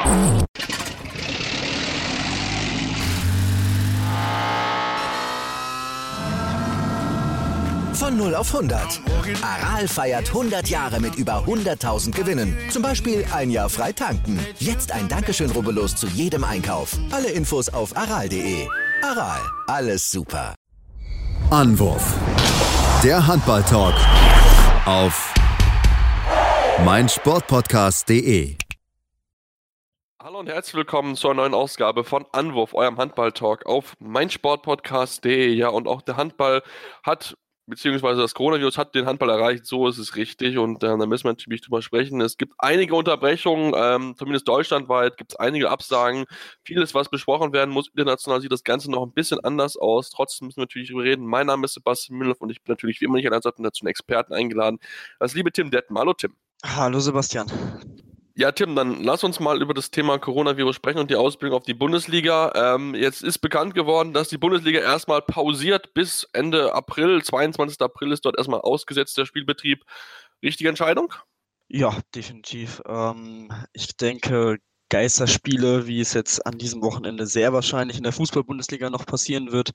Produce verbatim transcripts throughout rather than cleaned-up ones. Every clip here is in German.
Von null auf hundert. Aral feiert hundert Jahre mit über hunderttausend Gewinnen. Zum Beispiel ein Jahr frei tanken. Jetzt ein Dankeschön, rubbellos zu jedem Einkauf. Alle Infos auf aral punkt de. Aral, alles super. Anwurf. Der Handball-Talk auf meinsportpodcast punkt de. Hallo und herzlich willkommen zur neuen Ausgabe von Anwurf, eurem Handball-Talk auf meinsportpodcast punkt de. Ja, und auch der Handball hat, beziehungsweise das Coronavirus hat den Handball erreicht, so ist es richtig, und äh, da müssen wir natürlich drüber sprechen. Es gibt einige Unterbrechungen, ähm, zumindest deutschlandweit gibt es einige Absagen, vieles, was besprochen werden muss. International sieht das Ganze noch ein bisschen anders aus, trotzdem müssen wir natürlich darüber reden. Mein Name ist Sebastian Müller und ich bin natürlich wie immer nicht an der Seite dazu einen Experten eingeladen. Das liebe Tim Detten. Hallo Tim. Hallo Sebastian. Ja, Tim, dann lass uns mal über das Thema Coronavirus sprechen und die Ausbildung auf die Bundesliga. Ähm, jetzt ist bekannt geworden, dass die Bundesliga erstmal pausiert bis Ende April. zweiundzwanzigsten April ist dort erstmal ausgesetzt, der Spielbetrieb. Richtige Entscheidung? Ja, definitiv. Ähm, ich denke, Geisterspiele, wie es jetzt an diesem Wochenende sehr wahrscheinlich in der Fußball-Bundesliga noch passieren wird,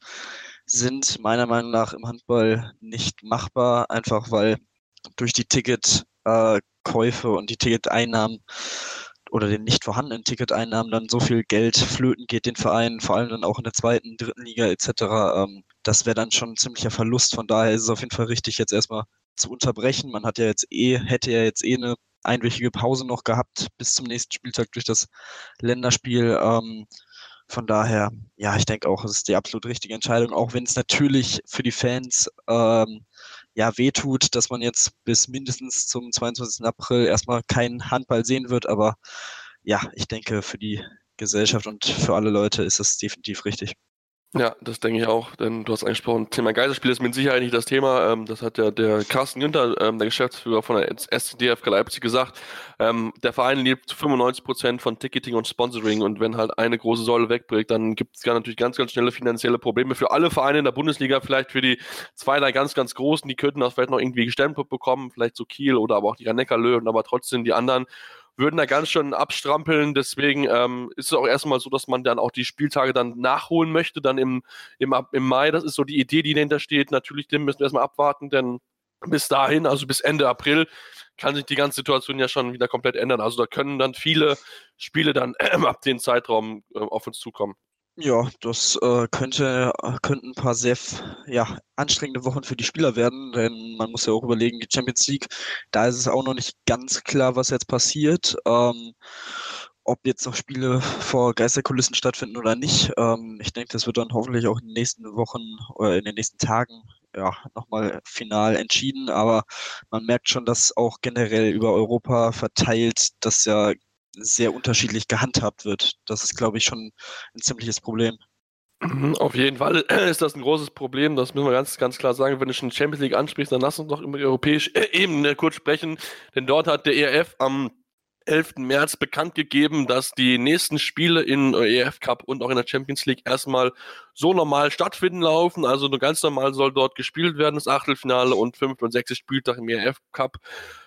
sind meiner Meinung nach im Handball nicht machbar, einfach weil durch die Ticket äh, Käufe und die Ticketeinnahmen oder den nicht vorhandenen Ticketeinnahmen dann so viel Geld flöten geht den Vereinen, vor allem dann auch in der zweiten, dritten Liga et cetera. Ähm, das wäre dann schon ein ziemlicher Verlust. Von daher ist es auf jeden Fall richtig, jetzt erstmal zu unterbrechen. Man hat ja jetzt eh, hätte ja jetzt eh eine einwöchige Pause noch gehabt bis zum nächsten Spieltag durch das Länderspiel. Ähm, von daher, ja, ich denke auch, es ist die absolut richtige Entscheidung, auch wenn es natürlich für die Fans ähm, ja, wehtut, dass man jetzt bis mindestens zum zweiundzwanzigsten April erstmal keinen Handball sehen wird, aber ja, ich denke, für die Gesellschaft und für alle Leute ist es definitiv richtig. Ja, das denke ich auch, denn du hast angesprochen, Thema Geisterspiel ist mit Sicherheit nicht das Thema. Ähm, das hat ja der Carsten Günther, ähm, der Geschäftsführer von der S C D F K Leipzig, gesagt. Ähm, der Verein lebt zu fünfundneunzig Prozent von Ticketing und Sponsoring, und wenn halt eine große Säule wegbricht, dann gibt es ja natürlich ganz, ganz schnelle finanzielle Probleme für alle Vereine in der Bundesliga, vielleicht für die zwei, drei ganz, ganz Großen, die könnten das vielleicht noch irgendwie gestemmt bekommen, vielleicht so Kiel oder aber auch die Rhein-Neckar-Löwen, aber trotzdem die anderen würden da ganz schön abstrampeln. Deswegen ähm, ist es auch erstmal so, dass man dann auch die Spieltage dann nachholen möchte, dann im, im, im Mai. Das ist so die Idee, die dahinter steht. Natürlich müssen wir erstmal abwarten, denn bis dahin, also bis Ende April, kann sich die ganze Situation ja schon wieder komplett ändern. Also da können dann viele Spiele dann äh, ab dem Zeitraum äh, auf uns zukommen. Ja, das äh, könnte könnten ein paar sehr ja, anstrengende Wochen für die Spieler werden, denn man muss ja auch überlegen, die Champions League, da ist es auch noch nicht ganz klar, was jetzt passiert, ähm, ob jetzt noch Spiele vor Geisterkulissen stattfinden oder nicht. Ähm, ich denke, das wird dann hoffentlich auch in den nächsten Wochen oder in den nächsten Tagen ja nochmal final entschieden, aber man merkt schon, dass auch generell über Europa verteilt, dass ja sehr unterschiedlich gehandhabt wird. Das ist, glaube ich, schon ein ziemliches Problem. Auf jeden Fall ist das ein großes Problem, das müssen wir ganz, ganz klar sagen. Wenn du schon Champions League ansprichst, dann lass uns doch über die europäische Ebene kurz sprechen, denn dort hat der E R F am elften März bekannt gegeben, dass die nächsten Spiele in E R F Cup und auch in der Champions League erstmal so normal stattfinden laufen. Also nur ganz normal soll dort gespielt werden, das Achtelfinale und fünfte und sechste Spieltag im E R F Cup.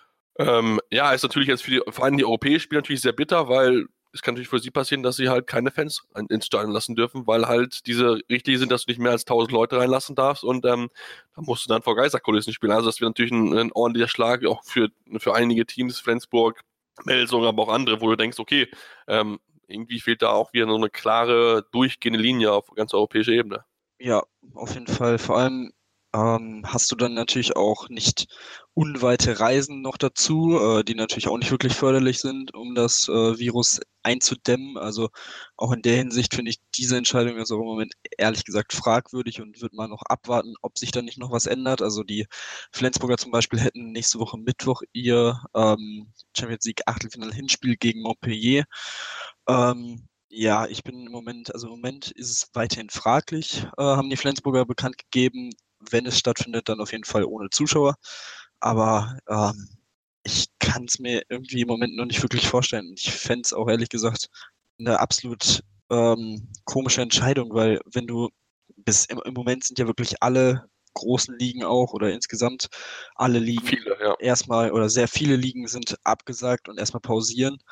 Ähm, ja, ist natürlich jetzt für die, vor allem die europäischen Spieler natürlich sehr bitter, weil es kann natürlich für sie passieren, dass sie halt keine Fans ins Stadion lassen dürfen, weil halt diese Richtlinien sind, dass du nicht mehr als tausend Leute reinlassen darfst, und ähm, da musst du dann vor Geisterkulissen spielen. Also das wäre natürlich ein, ein ordentlicher Schlag, auch für, für einige Teams, Flensburg, Melsung, aber auch andere, wo du denkst, okay, ähm, irgendwie fehlt da auch wieder so eine klare, durchgehende Linie auf ganz europäischer Ebene. Ja, auf jeden Fall. Vor allem ähm, hast du dann natürlich auch nicht unweite Reisen noch dazu, äh, die natürlich auch nicht wirklich förderlich sind, um das äh, Virus einzudämmen. Also auch in der Hinsicht finde ich diese Entscheidung also im Moment ehrlich gesagt fragwürdig und würde mal noch abwarten, ob sich da nicht noch was ändert. Also die Flensburger zum Beispiel hätten nächste Woche Mittwoch ihr ähm, Champions League Achtelfinale-Hinspiel gegen Montpellier. Ähm, Ja, ich bin im Moment, also im Moment ist es weiterhin fraglich, äh, haben die Flensburger bekannt gegeben. Wenn es stattfindet, dann auf jeden Fall ohne Zuschauer. Aber ähm, ich kann es mir irgendwie im Moment noch nicht wirklich vorstellen. Ich fände es auch ehrlich gesagt eine absolut ähm, komische Entscheidung, weil wenn du bis im, im Moment sind ja wirklich alle großen Ligen auch oder insgesamt alle Ligen Viele, ja. erstmal oder sehr viele Ligen sind abgesagt und erstmal pausieren.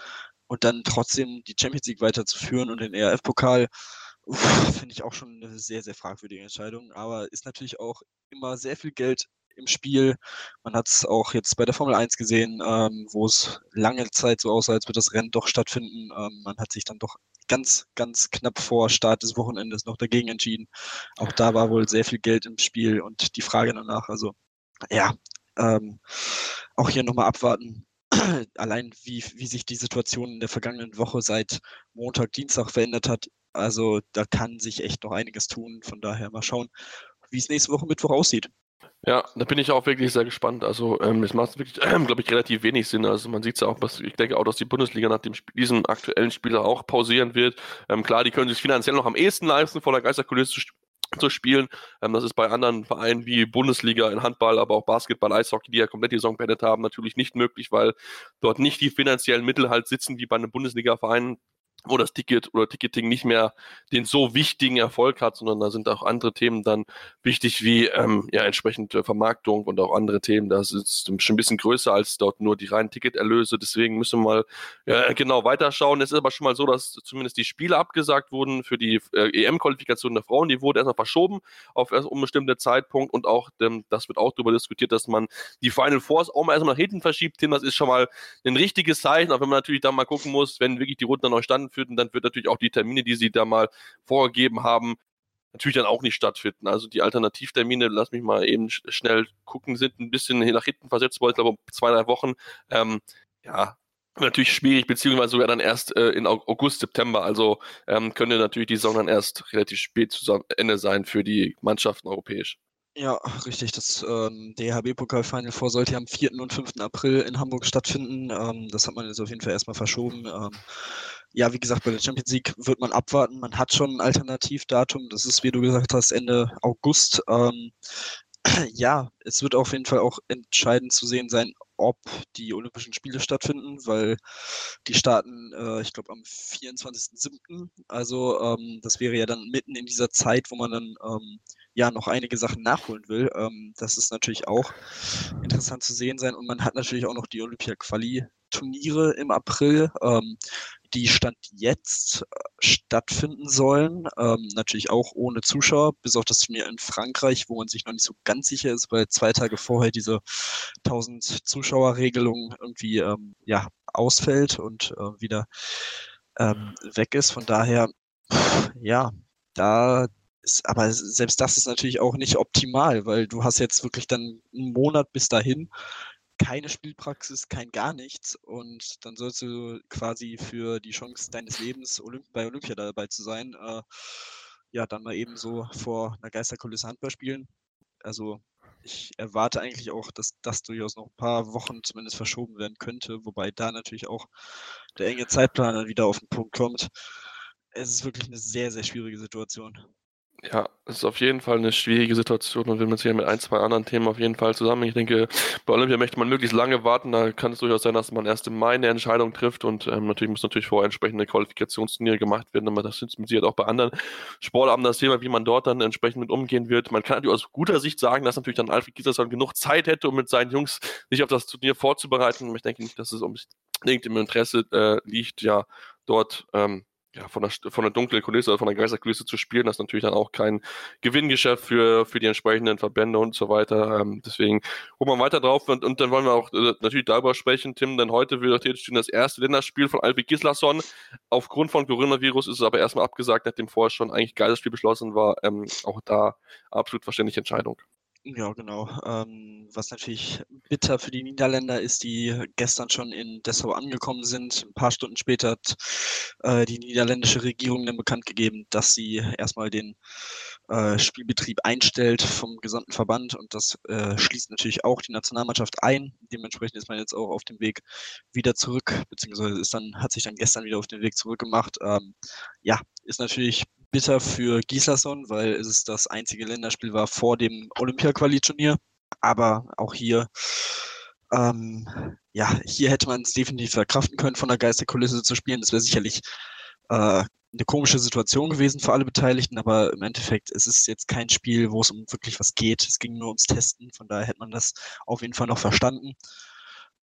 und dann trotzdem die Champions League weiterzuführen und den E R F-Pokal, finde ich auch schon eine sehr, sehr fragwürdige Entscheidung. Aber ist natürlich auch immer sehr viel Geld im Spiel. Man hat es auch jetzt bei der Formel eins gesehen, ähm, wo es lange Zeit so aussah, als würde das Rennen doch stattfinden. Ähm, man hat sich dann doch ganz, ganz knapp vor Start des Wochenendes noch dagegen entschieden. Auch da war wohl sehr viel Geld im Spiel und die Frage danach, also ja, ähm, auch hier nochmal abwarten. Allein wie, wie sich die Situation in der vergangenen Woche seit Montag, Dienstag verändert hat. Also da kann sich echt noch einiges tun. Von daher mal schauen, wie es nächste Woche Mittwoch aussieht. Ja, da bin ich auch wirklich sehr gespannt. Also ähm, es macht wirklich, äh, glaube ich, relativ wenig Sinn. Also man sieht es ja auch, was, ich denke auch, dass die Bundesliga nach dem Sp- diesem aktuellen Spieler auch pausieren wird. Ähm, klar, die können sich finanziell noch am ehesten leisten, vor der Geisterkulisse zu, zu spielen. Ähm, das ist bei anderen Vereinen wie Bundesliga in Handball, aber auch Basketball, Eishockey, die ja komplett die Saison beendet haben, natürlich nicht möglich, weil dort nicht die finanziellen Mittel halt sitzen wie bei einem Bundesliga-Verein, wo das Ticket oder Ticketing nicht mehr den so wichtigen Erfolg hat, sondern da sind auch andere Themen dann wichtig, wie ähm, ja entsprechend äh, Vermarktung und auch andere Themen. Das ist schon ein bisschen größer als dort nur die reinen Ticketerlöse. Deswegen müssen wir mal ja, genau weiterschauen. Es ist aber schon mal so, dass zumindest die Spiele abgesagt wurden für die äh, E M-Qualifikation der Frauen. Die wurde erstmal verschoben auf erst unbestimmte Zeitpunkt und auch, ähm, das wird auch darüber diskutiert, dass man die Final Fours auch mal erstmal nach hinten verschiebt. Tim, das ist schon mal ein richtiges Zeichen, auch wenn man natürlich da mal gucken muss, wenn wirklich die Runden dann neu standen führten, dann wird natürlich auch die Termine, die sie da mal vorgegeben haben, natürlich dann auch nicht stattfinden. Also die Alternativtermine, lass mich mal eben sch- schnell gucken, sind ein bisschen nach hinten versetzt worden, ich glaube um zwei, drei Wochen. Ähm, ja, natürlich schwierig, beziehungsweise sogar dann erst äh, in Au- August, September. Also ähm, könnte natürlich die Saison dann erst relativ spät zu Ende sein für die Mannschaften europäisch. Ja, richtig. Das ähm, D H B-Pokal-Final Four sollte ja am vierten und fünften April in Hamburg stattfinden. Ähm, das hat man jetzt auf jeden Fall erstmal verschoben. Ähm, ja, wie gesagt, bei der Champions League wird man abwarten. Man hat schon ein Alternativdatum. Das ist, wie du gesagt hast, Ende August. Ähm, ja, es wird auf jeden Fall auch entscheidend zu sehen sein, ob die Olympischen Spiele stattfinden, weil die starten, äh, ich glaube, am vierundzwanzigsten siebten Also ähm, das wäre ja dann mitten in dieser Zeit, wo man dann ähm, ja noch einige Sachen nachholen will. Ähm, das ist natürlich auch interessant zu sehen sein. Und man hat natürlich auch noch die Olympia-Quali-Turniere im April, ähm, die Stand jetzt äh, stattfinden sollen. Ähm, natürlich auch ohne Zuschauer, bis auf das Turnier in Frankreich, wo man sich noch nicht so ganz sicher ist, weil zwei Tage vorher diese tausend Zuschauer-Regelung irgendwie ähm, ja, ausfällt und äh, wieder ähm, weg ist. Von daher, pff, ja, da ist, aber selbst das ist natürlich auch nicht optimal, weil du hast jetzt wirklich dann einen Monat bis dahin keine Spielpraxis, kein gar nichts und dann sollst du quasi für die Chance deines Lebens Olymp bei Olympia dabei zu sein, äh, ja, dann mal eben so vor einer Geisterkulisse Handball spielen. Also ich erwarte eigentlich auch, dass das durchaus noch ein paar Wochen zumindest verschoben werden könnte, wobei da natürlich auch der enge Zeitplan dann wieder auf den Punkt kommt. Es ist wirklich eine sehr, sehr schwierige Situation. Ja, es ist auf jeden Fall eine schwierige Situation und wir müssen hier mit ein, zwei anderen Themen auf jeden Fall zusammen. Ich denke, bei Olympia möchte man möglichst lange warten. Da kann es durchaus sein, dass man erst im Mai eine Entscheidung trifft und ähm, natürlich muss natürlich vorher entsprechende Qualifikationsturniere gemacht werden, aber das ist mit Sicherheit auch bei anderen Sportarten das Thema, wie man dort dann entsprechend mit umgehen wird. Man kann natürlich aus guter Sicht sagen, dass natürlich dann Alfred Gislason genug Zeit hätte, um mit seinen Jungs sich auf das Turnier vorzubereiten. Ich denke nicht, dass es unbedingt im Interesse äh, liegt, ja, dort ähm, ja, von der, von der dunklen Kulisse oder von der Geisterkulisse zu spielen, das ist natürlich dann auch kein Gewinngeschäft für, für die entsprechenden Verbände und so weiter. Ähm, deswegen gucken wir weiter drauf und, und dann wollen wir auch äh, natürlich darüber sprechen, Tim, denn heute wird das erste Länderspiel von Alfred Gislason. Aufgrund von Coronavirus ist es aber erstmal abgesagt, nachdem vorher schon eigentlich geiles Spiel beschlossen war. Ähm, auch da absolut verständliche Entscheidung. Ja, genau. Ähm, was natürlich bitter für die Niederländer ist, die gestern schon in Dessau angekommen sind. Ein paar Stunden später hat äh, die niederländische Regierung dann bekannt gegeben, dass sie erstmal den äh, Spielbetrieb einstellt vom gesamten Verband und das äh, schließt natürlich auch die Nationalmannschaft ein. Dementsprechend ist man jetzt auch auf dem Weg wieder zurück, beziehungsweise ist dann, hat sich dann gestern wieder auf den Weg zurückgemacht. Ähm, ja, ist natürlich bitter für Gislason, weil es das einzige Länderspiel war vor dem Olympia-Quali-Turnier. Aber auch hier, ähm, ja, hier hätte man es definitiv verkraften können, von der Geisterkulisse zu spielen. Das wäre sicherlich äh, eine komische Situation gewesen für alle Beteiligten, aber im Endeffekt es ist es jetzt kein Spiel, wo es um wirklich was geht. Es ging nur ums Testen, von daher hätte man das auf jeden Fall noch verstanden.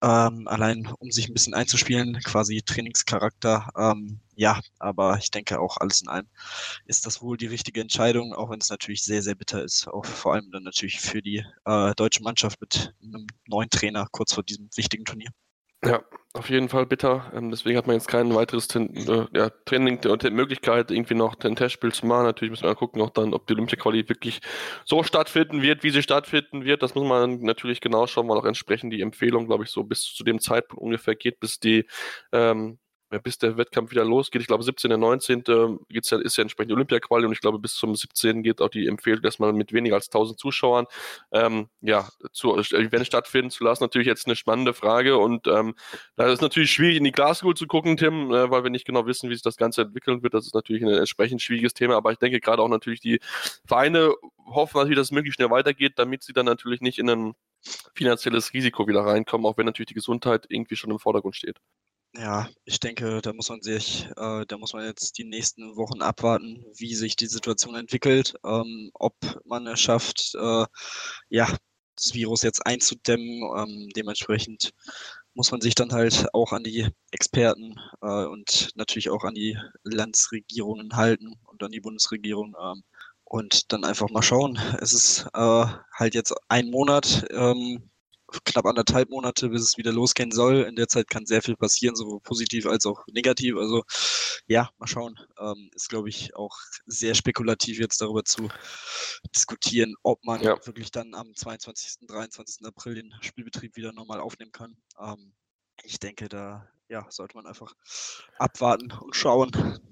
ähm, allein um sich ein bisschen einzuspielen, quasi Trainingscharakter. Ähm, ja, aber ich denke auch alles in allem ist das wohl die richtige Entscheidung, auch wenn es natürlich sehr, sehr bitter ist, auch vor allem dann natürlich für die äh, deutsche Mannschaft mit einem neuen Trainer kurz vor diesem wichtigen Turnier. Ja, auf jeden Fall bitter. Ähm, deswegen hat man jetzt kein weiteres Ten- äh, ja, Training und Möglichkeit, irgendwie noch ein Testspiel zu machen. Natürlich müssen wir gucken, auch dann, ob die Olympia-Quali wirklich so stattfinden wird, wie sie stattfinden wird. Das muss man natürlich genau schauen, weil auch entsprechend die Empfehlung, glaube ich, so bis zu dem Zeitpunkt ungefähr geht, bis die ähm, ja, bis der Wettkampf wieder losgeht. Ich glaube, siebzehnten neunzehnten geht's ja, ist ja entsprechend die Olympia-Quali und ich glaube, bis zum siebzehnten geht auch die Empfehlung, erstmal mit weniger als tausend Zuschauern ähm, ja, zu Event stattfinden zu lassen. Natürlich jetzt eine spannende Frage und ähm, da ist natürlich schwierig, in die Glaskugel zu gucken, Tim, äh, weil wir nicht genau wissen, wie sich das Ganze entwickeln wird. Das ist natürlich ein entsprechend schwieriges Thema, aber ich denke gerade auch natürlich die Vereine hoffen natürlich, dass es möglichst schnell weitergeht, damit sie dann natürlich nicht in ein finanzielles Risiko wieder reinkommen, auch wenn natürlich die Gesundheit irgendwie schon im Vordergrund steht. Ja, ich denke, da muss man sich, äh, da muss man jetzt die nächsten Wochen abwarten, wie sich die Situation entwickelt, ähm, ob man es schafft, äh, ja, das Virus jetzt einzudämmen. Ähm, dementsprechend muss man sich dann halt auch an die Experten äh, und natürlich auch an die Landesregierungen halten und an die Bundesregierung ähm, und dann einfach mal schauen. Es ist äh, halt jetzt ein Monat, ähm, knapp anderthalb Monate, bis es wieder losgehen soll. In der Zeit kann sehr viel passieren, sowohl positiv als auch negativ. Also ja, mal schauen. Ähm, ist, glaube ich, auch sehr spekulativ jetzt darüber zu diskutieren, ob man ja. wirklich dann am zweiundzwanzigsten, dreiundzwanzigsten April den Spielbetrieb wieder normal aufnehmen kann. Ähm, ich denke, da ja, sollte man einfach abwarten und schauen.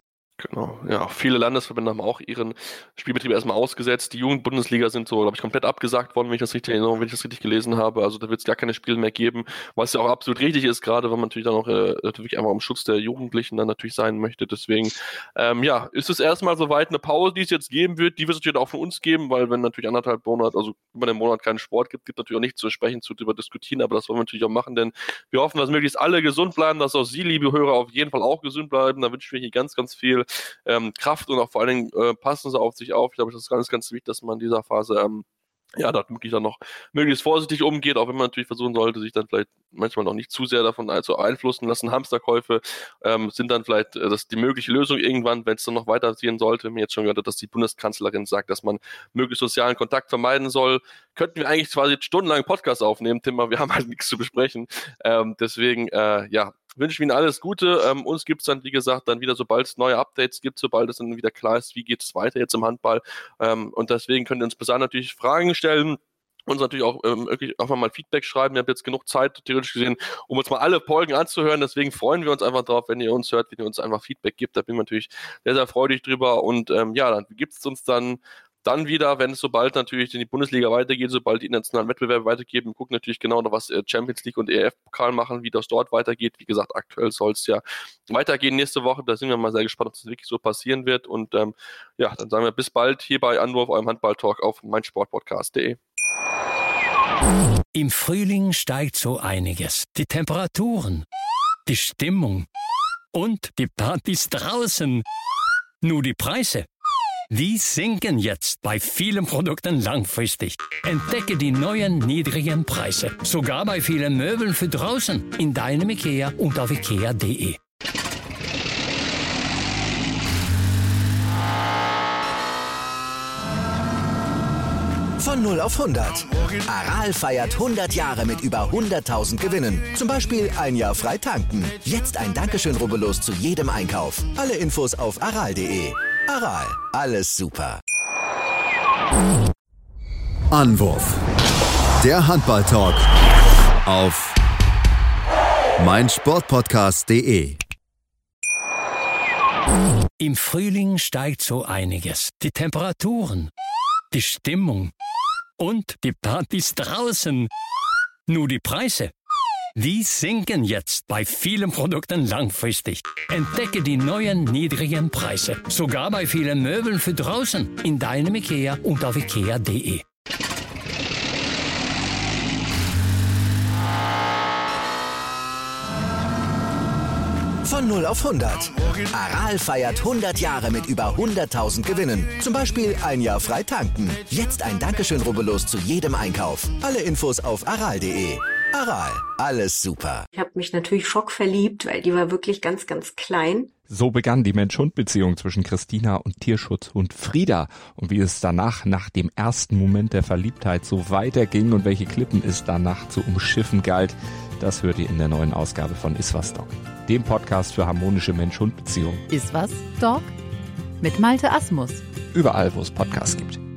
Genau, ja, auch viele Landesverbände haben auch ihren Spielbetrieb erstmal ausgesetzt. Die Jugendbundesliga sind so, glaube ich, komplett abgesagt worden, wenn ich das richtig erinnere, wenn ich das richtig gelesen habe. Also da wird es gar keine Spiele mehr geben, was ja auch absolut richtig ist, gerade wenn man natürlich dann auch äh, natürlich einfach am Schutz der Jugendlichen dann natürlich sein möchte. Deswegen, ähm, ja, ist es erstmal soweit eine Pause, die es jetzt geben wird. Die wird es natürlich auch von uns geben, weil wenn natürlich anderthalb Monate, also über den Monat keinen Sport gibt, gibt es natürlich auch nichts zu sprechen, zu darüber diskutieren, aber das wollen wir natürlich auch machen, denn wir hoffen, dass möglichst alle gesund bleiben, dass auch Sie, liebe Hörer, auf jeden Fall auch gesund bleiben. Da wünschen wir Ihnen ganz, ganz viel Ähm, Kraft und auch vor allen Dingen äh, passen sie auf sich auf. Ich glaube, das ist ganz, ganz wichtig, dass man in dieser Phase ähm, ja, da wirklich dann noch möglichst vorsichtig umgeht, auch wenn man natürlich versuchen sollte, sich dann vielleicht manchmal noch nicht zu sehr davon also einflussen lassen. Hamsterkäufe ähm, sind dann vielleicht äh, das die mögliche Lösung irgendwann, wenn es dann noch weiterziehen sollte. Wenn man jetzt schon gehört hat, dass die Bundeskanzlerin sagt, dass man möglichst sozialen Kontakt vermeiden soll, könnten wir eigentlich quasi stundenlang Podcast aufnehmen, Tim, aber wir haben halt nichts zu besprechen. Ähm, deswegen, äh, ja, wünsche ich Ihnen alles Gute. Ähm, uns gibt es dann, wie gesagt, dann wieder, sobald es neue Updates gibt, sobald es dann wieder klar ist, wie geht es weiter jetzt im Handball. Ähm, und deswegen könnt ihr uns bis dahin natürlich Fragen stellen. Uns natürlich auch ähm, wirklich einfach mal Feedback schreiben. Wir haben jetzt genug Zeit, theoretisch gesehen, um uns mal alle Folgen anzuhören. Deswegen freuen wir uns einfach drauf, wenn ihr uns hört, wenn ihr uns einfach Feedback gibt. Da bin ich natürlich sehr, sehr freudig drüber. Und ähm, ja, dann gibt es uns dann Dann wieder, wenn es sobald natürlich in die Bundesliga weitergeht, sobald die internationalen Wettbewerbe weitergehen, wir gucken natürlich genau noch, was Champions League und E R F-Pokal machen, wie das dort weitergeht. Wie gesagt, aktuell soll es ja weitergehen nächste Woche. Da sind wir mal sehr gespannt, ob das wirklich so passieren wird. Und ähm, ja, dann sagen wir bis bald hier bei Anwurf, eurem Handball-Talk auf meinsportpodcast punkt de. Im Frühling steigt so einiges. Die Temperaturen, die Stimmung und die Partys draußen. Nur die Preise, die sinken jetzt bei vielen Produkten langfristig. Entdecke die neuen niedrigen Preise. Sogar bei vielen Möbeln für draußen. In deinem IKEA und auf ikea punkt de. Von null auf hundert. Aral feiert hundert Jahre mit über hunderttausend Gewinnen. Zum Beispiel ein Jahr frei tanken. Jetzt ein Dankeschön, rubbellos zu jedem Einkauf. Alle Infos auf aral punkt de. Aral, alles super. Anwurf. Der Handball-Talk auf meinsportpodcast punkt de. Im Frühling steigt so einiges. Die Temperaturen, die Stimmung und die Partys draußen. Nur die Preise, die sinken jetzt bei vielen Produkten langfristig. Entdecke die neuen niedrigen Preise. Sogar bei vielen Möbeln für draußen. In deinem IKEA und auf ikea punkt de. Von null auf hundert. Aral feiert hundert Jahre mit über hunderttausend Gewinnen. Zum Beispiel ein Jahr frei tanken. Jetzt ein Dankeschön, rubbellos zu jedem Einkauf. Alle Infos auf aral punkt de. Aral, alles super. Ich habe mich natürlich schockverliebt, weil die war wirklich ganz, ganz klein. So begann die Mensch-Hund-Beziehung zwischen Christina und Tierschutzhund Frieda. Und wie es danach, nach dem ersten Moment der Verliebtheit, so weiterging und welche Klippen es danach zu umschiffen galt, das hört ihr in der neuen Ausgabe von Iswas Dog, dem Podcast für harmonische Mensch-Hund-Beziehungen. Iswas Dog? Mit Malte Asmus. Überall, wo es Podcasts gibt.